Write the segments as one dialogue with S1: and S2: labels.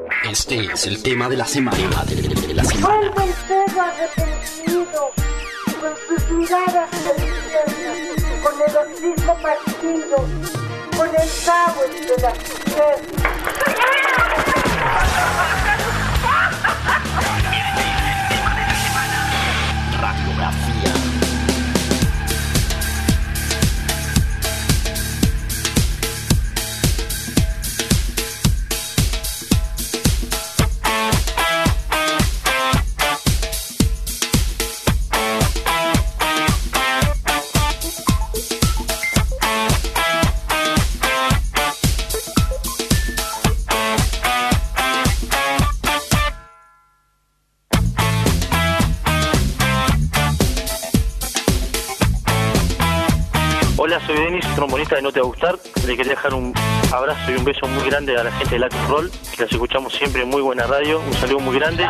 S1: Este es el tema de la semana.
S2: Vuelve el perro arrepentido, con sus miradas deliciosas, con el hocico partido, con el sabor de la tristeza.
S1: Radiografía.
S3: Hola, soy Denis, trombonista de No Te Va a Gustar. Le quería dejar un abrazo y un beso muy grande a la gente de Latin Roll, que las escuchamos siempre en muy buena radio. Un saludo muy grande.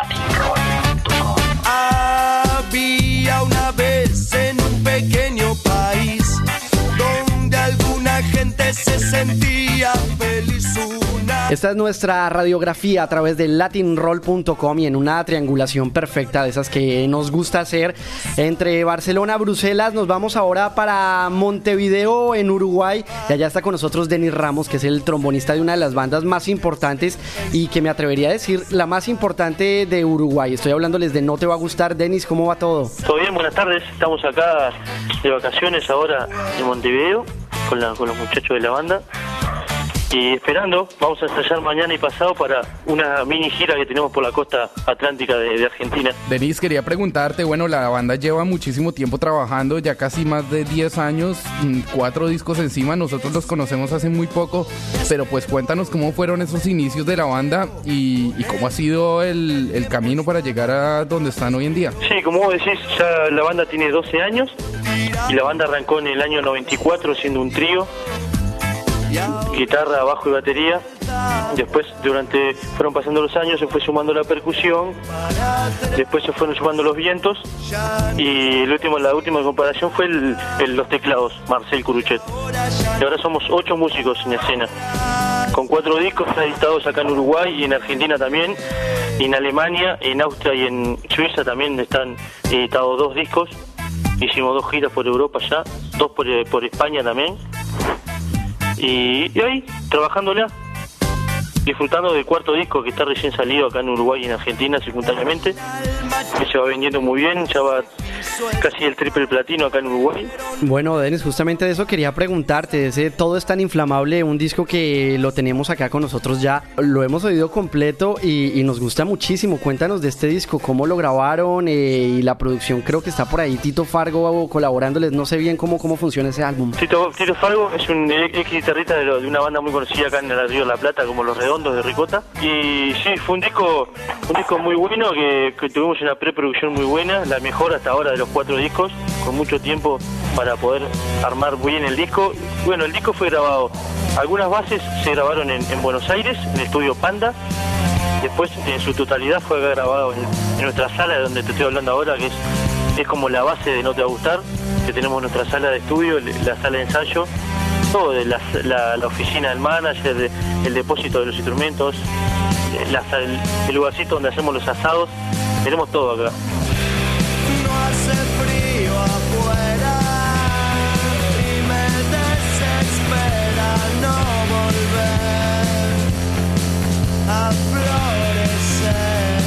S4: Había una vez en un pequeño país donde alguna gente se sentía feliz.
S5: Esta es nuestra radiografía a través de latinroll.com y en una triangulación perfecta de esas que nos gusta hacer entre Barcelona, Bruselas. Nos vamos ahora para Montevideo, en Uruguay, y allá está con nosotros Denis Ramos, que es el trombonista de una de las bandas más importantes y que me atrevería a decir la más importante de Uruguay. Estoy hablándoles de No Te Va a Gustar. Denis, ¿cómo va todo?
S3: Todo bien, buenas tardes. Estamos acá de vacaciones ahora en Montevideo con los muchachos de la banda. Y esperando, vamos a ensayar mañana y pasado para una mini gira que tenemos por la costa atlántica de Argentina.
S6: Denis, quería preguntarte, bueno, la banda lleva muchísimo tiempo trabajando, ya casi más de 10 años, 4 discos encima, nosotros los conocemos hace muy poco, pero pues cuéntanos cómo fueron esos inicios de la banda y cómo ha sido el camino para llegar a donde están hoy en día.
S3: Sí, como vos decís, ya la banda tiene 12 años y la banda arrancó en el año 94 siendo un trío. Guitarra, bajo y batería. Después fueron pasando los años, se fue sumando la percusión, después se fueron sumando los vientos y la última comparación fue los teclados, Marcel Curuchet. Y ahora somos 8 músicos en escena, con 4 discos editados acá en Uruguay y en Argentina también, y en Alemania, en Austria y en Suiza también están editados 2 discos. Hicimos 2 giras por Europa ya, 2 por España también. Y ahí, trabajándola, disfrutando del 4.º disco que está recién salido acá en Uruguay y en Argentina simultáneamente, que se va vendiendo muy bien, ya va casi el triple platino acá en Uruguay.
S5: Bueno, Denis, justamente de eso quería preguntarte, ese Todo es tan inflamable, un disco que lo tenemos acá con nosotros ya, lo hemos oído completo y nos gusta muchísimo. Cuéntanos de este disco, cómo lo grabaron y la producción, creo que está por ahí Tito Fargo colaborándoles, no sé bien cómo funciona ese álbum.
S3: Tito Fargo es un ex guitarrista de una banda muy conocida acá en el Río de la Plata, como Los Redondos de Ricota, y sí, fue un disco muy bueno, que tuvimos una preproducción muy buena, la mejor hasta ahora de los 4 discos, con mucho tiempo para poder armar bien el disco. Bueno, el disco fue grabado, algunas bases se grabaron en Buenos Aires, en el estudio Panda. Después en su totalidad fue grabado en nuestra sala de donde te estoy hablando ahora, que es como la base de No Te Va a Gustar, que tenemos nuestra sala de estudio, la sala de ensayo, todo, de la oficina del manager, el depósito de los instrumentos, el lugarcito donde hacemos los asados, tenemos todo acá.
S4: No hace frío afuera y me desespera no volver a florecer.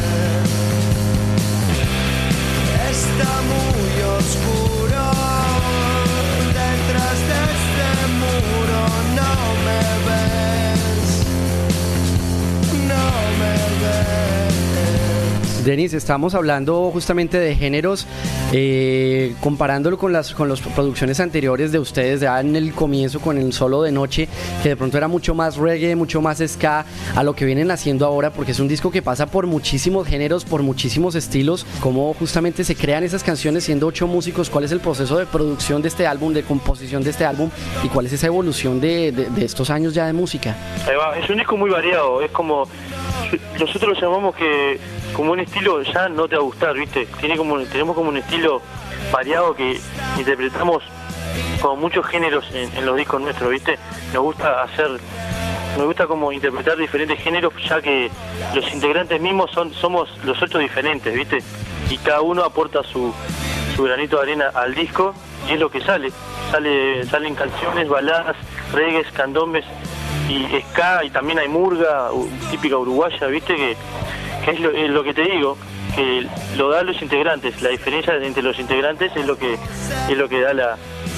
S4: Está muy oscuro detrás de este muro, no me ves, no me ves.
S5: Denis, estamos hablando justamente de géneros, comparándolo con las producciones anteriores de ustedes, ya en el comienzo con el Solo de Noche, que de pronto era mucho más reggae, mucho más ska, a lo que vienen haciendo ahora, porque es un disco que pasa por muchísimos géneros, por muchísimos estilos. ¿Cómo justamente se crean esas canciones siendo 8 músicos? ¿Cuál es el proceso de producción de este álbum, de composición de este álbum, y cuál es esa evolución de estos años ya de música?
S3: Ahí va. Es un disco muy variado, es como, nosotros lo llamamos como un estilo, ya no te va a gustar, ¿viste? Tenemos como un estilo variado que interpretamos como muchos géneros en los discos nuestros, ¿viste? Nos gusta hacer Me gusta como interpretar diferentes géneros, ya que los integrantes mismos somos los 8 diferentes, ¿viste? Y cada uno aporta su granito de arena al disco y es lo que salen canciones, baladas, reggae, candombes y ska, y también hay murga típica uruguaya, ¿viste? Que es lo que te digo, que lo da los integrantes. La diferencia entre los integrantes es lo que da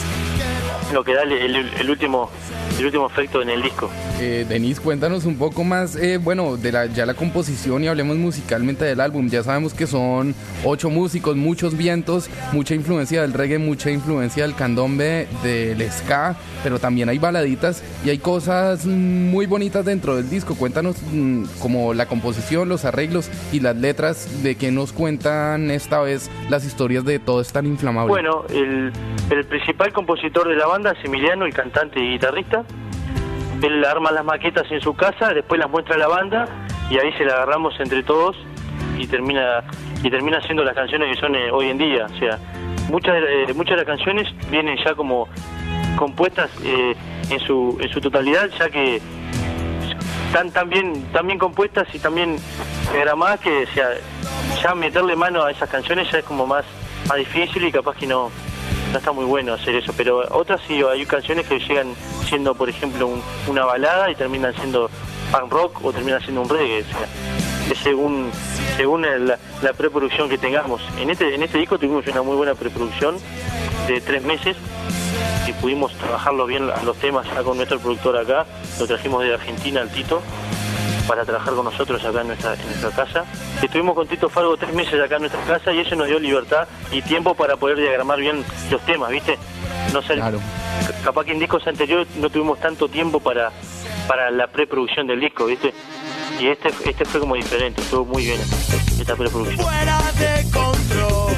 S3: el último efecto en el disco.
S6: Denise, cuéntanos un poco más, bueno, de la composición, y hablemos musicalmente del álbum. Ya sabemos que son 8 músicos, muchos vientos, mucha influencia del reggae, mucha influencia del candombe, del ska, pero también hay baladitas y hay cosas muy bonitas dentro del disco. Cuéntanos como la composición, los arreglos y las letras, de qué nos cuentan esta vez las historias de Todo es tan inflamable.
S3: Bueno, el principal compositor de la banda es Emiliano, el cantante y guitarrista. Él arma las maquetas en su casa, después las muestra a la banda y ahí se la agarramos entre todos y termina haciendo las canciones que son hoy en día. O sea, muchas de las canciones vienen ya como compuestas en su totalidad, ya que están tan bien compuestas y también gramadas, que o sea, ya meterle mano a esas canciones ya es como más difícil y capaz que no está muy bueno hacer eso, pero otras sí, hay canciones que llegan siendo, por ejemplo, una balada y terminan siendo punk rock o terminan siendo un reggae, o sea, es según la preproducción que tengamos. En este disco tuvimos una muy buena preproducción de 3 meses y pudimos trabajarlo bien los temas ya con nuestro productor acá. Lo trajimos de Argentina, al Tito, para trabajar con nosotros acá en nuestra casa. Estuvimos con Tito Fargo 3 meses acá en nuestra casa y eso nos dio libertad y tiempo para poder diagramar bien los temas, ¿viste? No sé, claro. Capaz que en discos anteriores no tuvimos tanto tiempo para la preproducción del disco, ¿viste? Y este fue como diferente, estuvo muy bien esta preproducción.
S4: Fuera de control.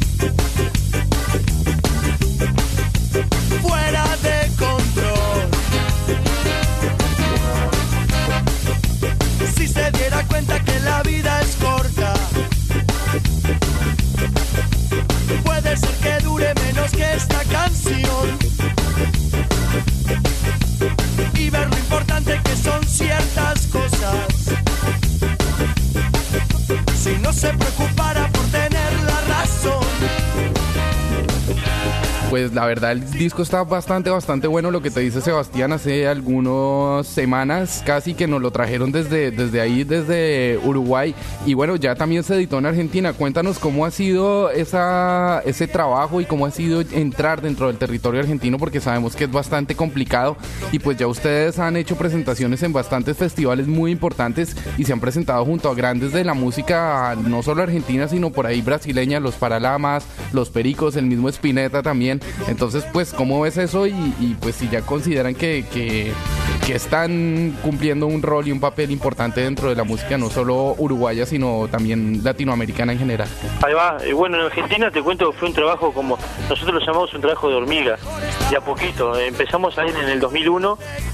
S4: Fuera de control. Si se diera cuenta que la vida es corta, puede ser que dure menos que esta canción, y ver lo importante que son ciertas cosas, si no se preocupara por tener la razón.
S6: Pues la verdad el disco está bastante bueno. Lo que te dice Sebastián, hace algunas semanas casi que nos lo trajeron desde Uruguay, y bueno, ya también se editó en Argentina. Cuéntanos cómo ha sido ese trabajo y cómo ha sido entrar dentro del territorio argentino, porque sabemos que es bastante complicado, y pues ya ustedes han hecho presentaciones en bastantes festivales muy importantes y se han presentado junto a grandes de la música, no solo argentina sino por ahí brasileña, los Paralamas, los Pericos, el mismo Spinetta también. Entonces, pues, ¿cómo ves eso? Y pues si ya consideran que están cumpliendo un rol y un papel importante dentro de la música, no solo uruguaya, sino también latinoamericana en general.
S3: Ahí va. Bueno, en Argentina te cuento que fue un trabajo, como nosotros lo llamamos, un trabajo de hormiga, de a poquito. Empezamos a ir en el 2001,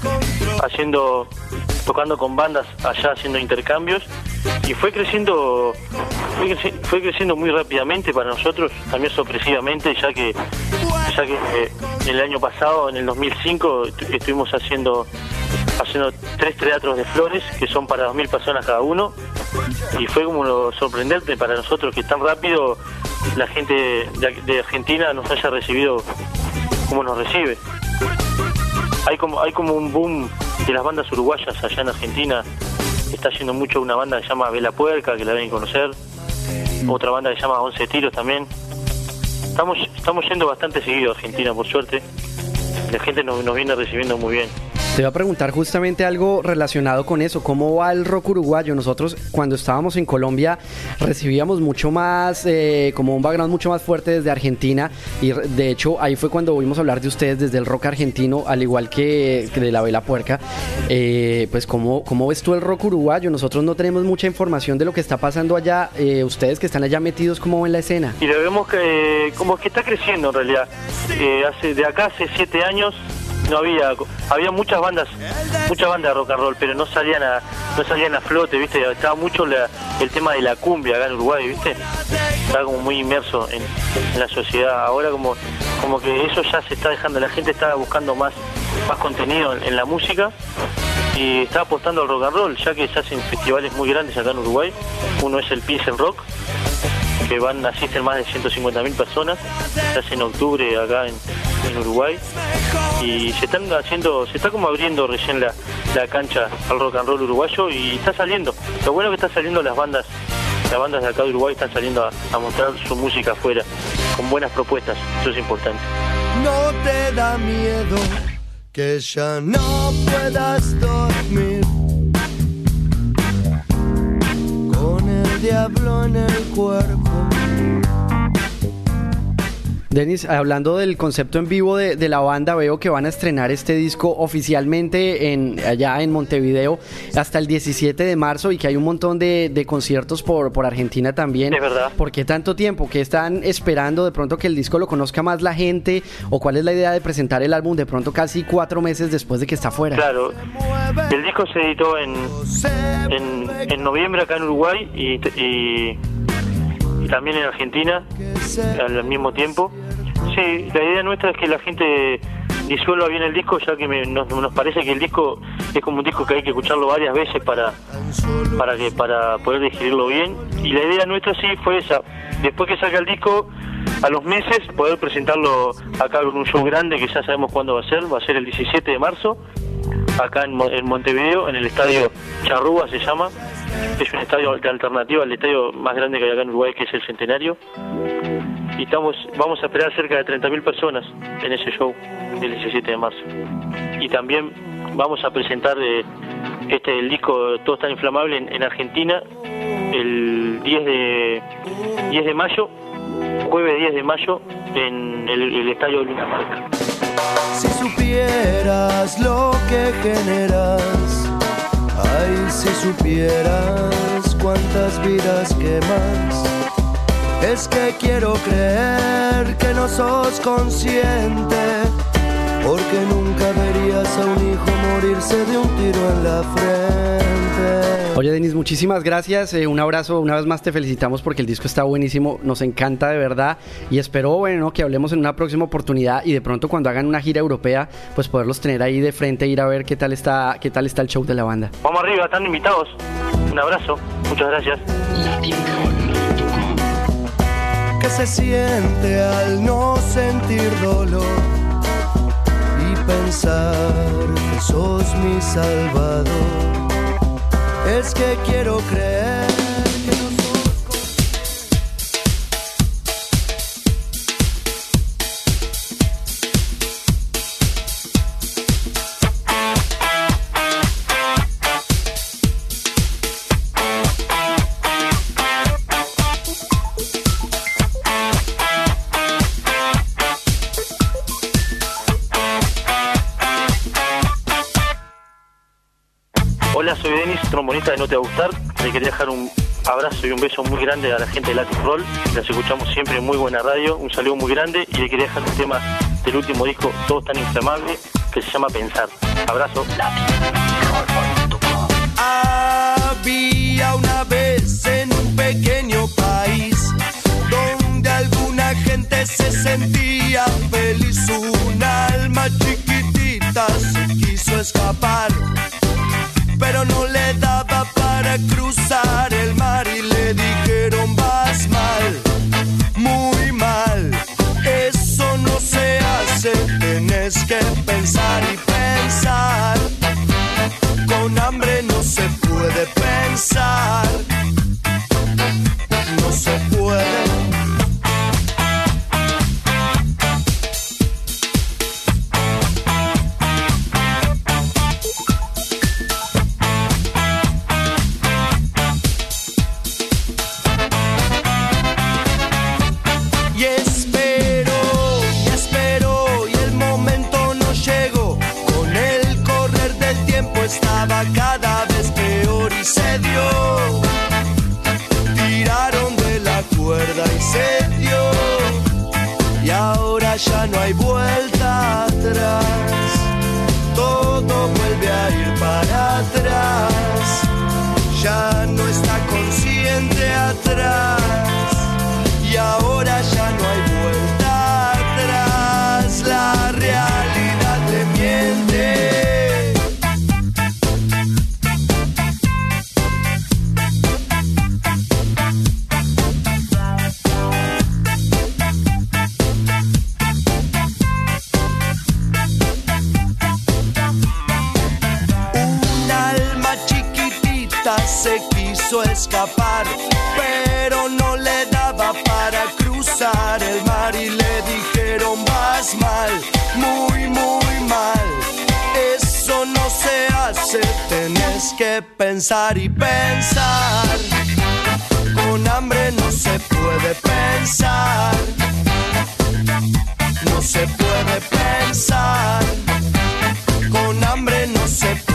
S3: tocando con bandas allá, haciendo intercambios, y fue creciendo muy rápidamente para nosotros, también sorpresivamente, ya que el año pasado, en el 2005, estuvimos haciendo 3 teatros de flores, que son para 2.000 personas cada uno, y fue como lo sorprendente para nosotros que tan rápido la gente de Argentina nos haya recibido como nos recibe. Hay como un boom de las bandas uruguayas allá en Argentina. Está yendo mucho una banda que se llama Vela Puerca, que la deben conocer. Otra banda que se llama 11 Tiros también. Estamos yendo bastante seguido a Argentina, por suerte. La gente nos viene recibiendo muy bien.
S5: Te iba a preguntar justamente algo relacionado con eso. ¿Cómo va el rock uruguayo? Nosotros, cuando estábamos en Colombia, recibíamos mucho más, como un background mucho más fuerte desde Argentina. Y de hecho, ahí fue cuando oímos hablar de ustedes desde el rock argentino, al igual que de la Vela Puerca. Pues, ¿cómo ves tú el rock uruguayo? Nosotros no tenemos mucha información de lo que está pasando allá. Ustedes que están allá metidos, ¿cómo ven la escena?
S3: Y lo vemos que como que está creciendo en realidad. Hace 7 años no había muchas bandas de rock and roll, pero no salían a flote, ¿viste? Estaba mucho el tema de la cumbia acá en Uruguay, ¿viste? Estaba como muy inmerso en la sociedad. Ahora como que eso ya se está dejando, la gente está buscando más contenido en la música, y está apostando al rock and roll, ya que se hacen festivales muy grandes acá en Uruguay. Uno es el Pilsen Rock, que asisten más de 150.000 personas, se hace en octubre acá en Uruguay, y se está como abriendo recién la cancha al rock and roll uruguayo, y está saliendo. Lo bueno es que está saliendo las bandas de acá de Uruguay están saliendo a mostrar su música afuera, con buenas propuestas, eso es importante.
S4: No te da miedo que ya no puedas dormir con el diablo en el cuerpo.
S5: Denis, hablando del concepto en vivo de la banda, veo que van a estrenar este disco oficialmente allá en Montevideo hasta el 17 de marzo y que hay un montón de conciertos por Argentina también.
S3: Es verdad.
S5: ¿Por qué tanto tiempo? ¿Qué están esperando de pronto que el disco lo conozca más la gente? ¿O cuál es la idea de presentar el álbum de pronto casi 4 meses después de que está fuera?
S3: Claro, el disco se editó en noviembre acá en Uruguay y también en Argentina al mismo tiempo. Sí, la idea nuestra es que la gente disuelva bien el disco, ya que nos parece que el disco es como un disco que hay que escucharlo varias veces para poder digerirlo bien. Y la idea nuestra sí fue esa: después que salga el disco, a los meses poder presentarlo acá en un show grande que ya sabemos cuándo va a ser el 17 de marzo acá en Montevideo, en el estadio Charrúa se llama. Es un estadio de alternativa al estadio más grande que hay acá en Uruguay, que es el Centenario. Y vamos a esperar cerca de 30.000 personas en ese show del 17 de marzo. Y también vamos a presentar el disco Todo Tan Inflamable en Argentina el 10 de mayo, jueves 10 de mayo, en el estadio de Luna Park.
S4: Si supieras lo que generas, ay, si supieras cuántas vidas quemas. Es que quiero creer que no sos consciente, porque nunca verías a un hijo morirse de un tiro en la frente.
S5: Oye, Denis, muchísimas gracias, un abrazo, una vez más te felicitamos porque el disco está buenísimo, nos encanta de verdad y espero, que hablemos en una próxima oportunidad y de pronto cuando hagan una gira europea, pues poderlos tener ahí de frente, ir a ver qué tal está el show de la banda.
S3: Vamos arriba, están invitados, un abrazo, muchas gracias.
S4: ¿Qué se siente al no sentir dolor y pensar que sos mi salvador? Es que quiero creer que no
S3: Hola, soy Denis, trombonista de No Te Va a Gustar. Le quería dejar un abrazo y un beso muy grande a la gente de Latin Roll. Las escuchamos siempre en muy buena radio. Un saludo muy grande y le quería dejar un tema del último disco, Todo Tan Inflamable, que se llama Pensar. Abrazo.
S4: Había una vez en un pequeño país donde alguna gente se sentía feliz. Un alma chiquitita se quiso escapar, pero no le daba para cruzar el mar y le dijeron: vas mal, muy mal, eso no se hace, tenés que pensar y pensar, con hambre no se puede pensar, no se puede. Estaba cada vez peor y se dio. Tiraron de la cuerda y se dio. Y ahora ya no hay vuelta atrás. Todo vuelve a ir para atrás. Ya no está consciente atrás. Y ahora ya no hay vuelta atrás. La realidad te miente. esta se quiso escapar, pero no le daba para cruzar el mar y le dijeron vas mal, muy muy mal. Eso no se hace, tenés que pensar y pensar. Con hambre no se puede pensar, no se puede pensar. Con hambre no se